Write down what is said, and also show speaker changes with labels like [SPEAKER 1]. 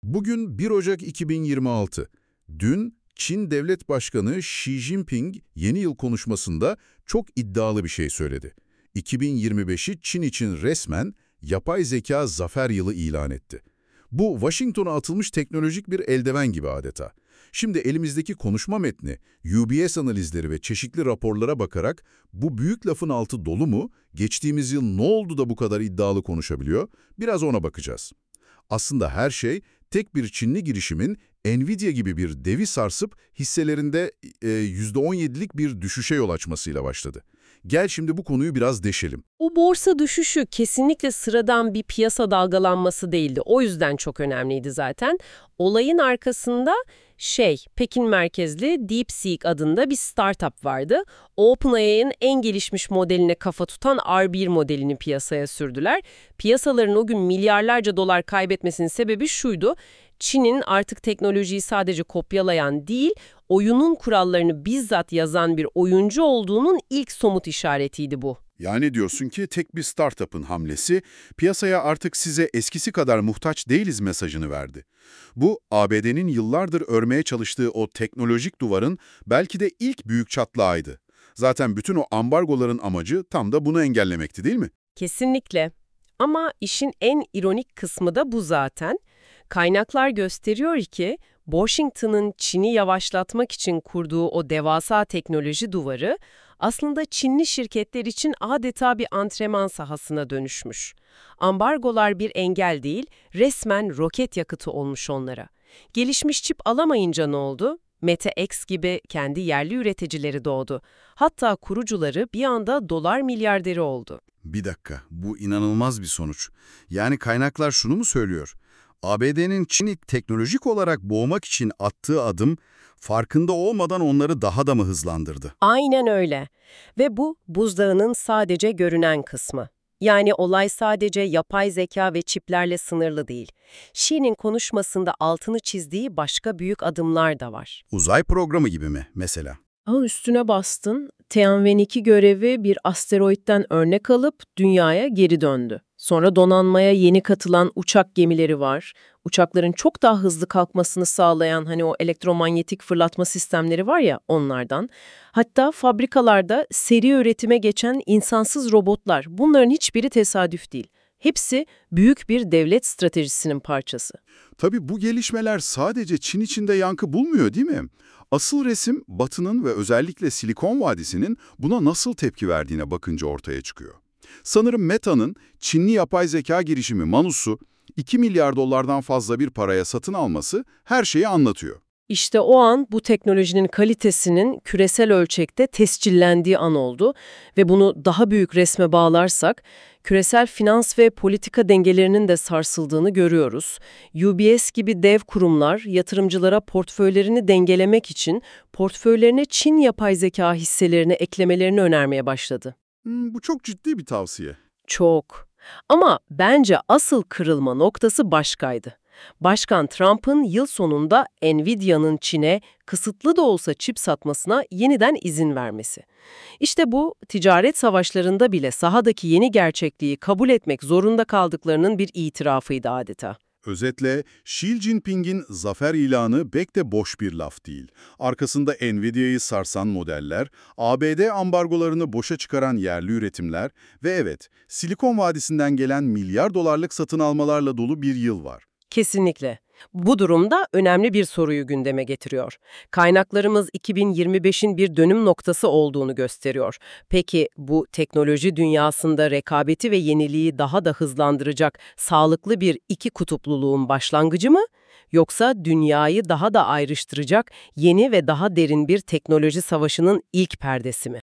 [SPEAKER 1] Bugün 1 Ocak 2026. Dün Çin Devlet Başkanı Xi Jinping yeni yıl konuşmasında çok iddialı bir şey söyledi. 2025'i Çin için resmen yapay zeka zafer yılı ilan etti. Bu Washington'a atılmış teknolojik bir eldiven gibi adeta. Şimdi elimizdeki konuşma metni, UBS analizleri ve çeşitli raporlara bakarak bu büyük lafın altı dolu mu, geçtiğimiz yıl ne oldu da bu kadar iddialı konuşabiliyor, biraz ona bakacağız. Aslında her şey tek bir Çinli girişimin Nvidia gibi bir devi sarsıp hisselerinde %17'lik bir düşüşe yol açmasıyla başladı. Gel şimdi bu konuyu biraz deşelim.
[SPEAKER 2] O borsa düşüşü kesinlikle sıradan bir piyasa dalgalanması değildi. O yüzden çok önemliydi zaten. Olayın arkasında Pekin merkezli DeepSeek adında bir startup vardı. OpenAI'nin en gelişmiş modeline kafa tutan R1 modelini piyasaya sürdüler. Piyasaların o gün milyarlarca dolar kaybetmesinin sebebi şuydu: Çin'in artık teknolojiyi sadece kopyalayan değil, oyunun kurallarını bizzat yazan bir oyuncu olduğunun ilk somut işaretiydi bu.
[SPEAKER 1] Yani diyorsun ki tek bir startup'ın hamlesi piyasaya artık size eskisi kadar muhtaç değiliz mesajını verdi. Bu ABD'nin yıllardır örmeye çalıştığı o teknolojik duvarın belki de ilk büyük çatlağıydı. Zaten bütün o ambargoların amacı tam da bunu engellemekti, değil mi?
[SPEAKER 2] Kesinlikle. Ama işin en ironik kısmı da bu zaten. Kaynaklar gösteriyor ki Washington'ın Çin'i yavaşlatmak için kurduğu o devasa teknoloji duvarı aslında Çinli şirketler için adeta bir antrenman sahasına dönüşmüş. Ambargolar bir engel değil, resmen roket yakıtı olmuş onlara. Gelişmiş çip alamayınca ne oldu? Meta X gibi kendi yerli üreticileri doğdu. Hatta kurucuları bir anda dolar milyarderi oldu.
[SPEAKER 1] Bir dakika, bu inanılmaz bir sonuç. Yani kaynaklar şunu mu söylüyor? ABD'nin Çin'i teknolojik olarak boğmak için attığı adım, farkında olmadan onları daha da mı hızlandırdı?
[SPEAKER 2] Aynen öyle. Ve bu buzdağının sadece görünen kısmı. Yani olay sadece yapay zeka ve çiplerle sınırlı değil. Xi'nin konuşmasında altını çizdiği başka büyük adımlar da var.
[SPEAKER 1] Uzay programı gibi mi mesela?
[SPEAKER 2] Üstüne bastın. Tianwen-2 görevi bir asteroitten örnek alıp dünyaya geri döndü. Sonra donanmaya yeni katılan uçak gemileri var. Uçakların çok daha hızlı kalkmasını sağlayan o elektromanyetik fırlatma sistemleri var ya, onlardan. Hatta fabrikalarda seri üretime geçen insansız robotlar. Bunların hiçbiri tesadüf değil. Hepsi büyük bir devlet stratejisinin parçası.
[SPEAKER 1] Tabii bu gelişmeler sadece Çin içinde yankı bulmuyor, değil mi? Asıl resim Batı'nın ve özellikle Silikon Vadisi'nin buna nasıl tepki verdiğine bakınca ortaya çıkıyor. Sanırım Meta'nın Çinli yapay zeka girişimi Manus'u 2 milyar dolardan fazla bir paraya satın alması her şeyi anlatıyor.
[SPEAKER 2] İşte o an bu teknolojinin kalitesinin küresel ölçekte tescillendiği an oldu ve bunu daha büyük resme bağlarsak, küresel finans ve politika dengelerinin de sarsıldığını görüyoruz. UBS gibi dev kurumlar yatırımcılara portföylerini dengelemek için portföylerine Çin yapay zeka hisselerini eklemelerini önermeye başladı.
[SPEAKER 1] Bu çok ciddi bir tavsiye.
[SPEAKER 2] Çok. Ama bence asıl kırılma noktası başkaydı. Başkan Trump'ın yıl sonunda Nvidia'nın Çin'e kısıtlı da olsa çip satmasına yeniden izin vermesi. İşte bu, ticaret savaşlarında bile sahadaki yeni gerçekliği kabul etmek zorunda kaldıklarının bir itirafıydı adeta.
[SPEAKER 1] Özetle Xi Jinping'in zafer ilanı pek de boş bir laf değil. Arkasında Nvidia'yı sarsan modeller, ABD ambargolarını boşa çıkaran yerli üretimler ve evet, Silikon Vadisi'nden gelen milyar dolarlık satın almalarla dolu bir yıl var.
[SPEAKER 2] Kesinlikle. Bu durumda önemli bir soruyu gündeme getiriyor. Kaynaklarımız 2025'in bir dönüm noktası olduğunu gösteriyor. Peki bu teknoloji dünyasında rekabeti ve yeniliği daha da hızlandıracak sağlıklı bir iki kutupluluğun başlangıcı mı? Yoksa dünyayı daha da ayrıştıracak yeni ve daha derin bir teknoloji savaşının ilk perdesi mi?